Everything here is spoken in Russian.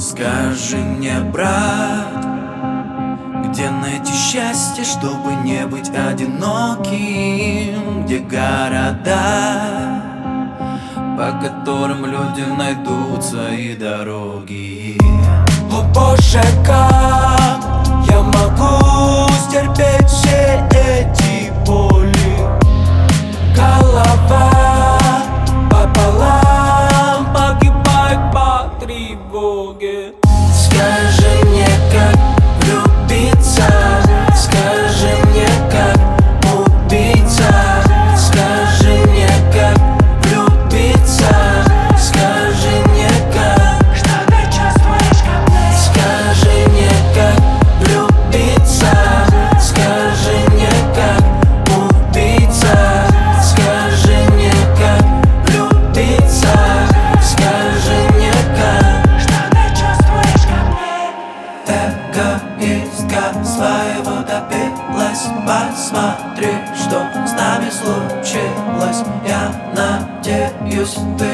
Скажи мне, брат, где найти счастье, чтобы не быть одиноким? Где города, по которым люди найдут свои дороги? О Боже, как я могу стерпеть все эти боли? Голова пополам погибает по тревоге. Скажи мне, как влюбиться? Скажи мне, как убиться? Скажи мне, как влюбиться? Скажи мне, как что ты чувствуешь ко мне? Скажи мне, как влюбиться? Скажи мне, как убиться? Скажи мне, как влюбиться? Скажи мне, как что ты чувствуешь ко мне? Эгоистка своего добилась. Посмотри, что с нами случилось. Я надеюсь, ты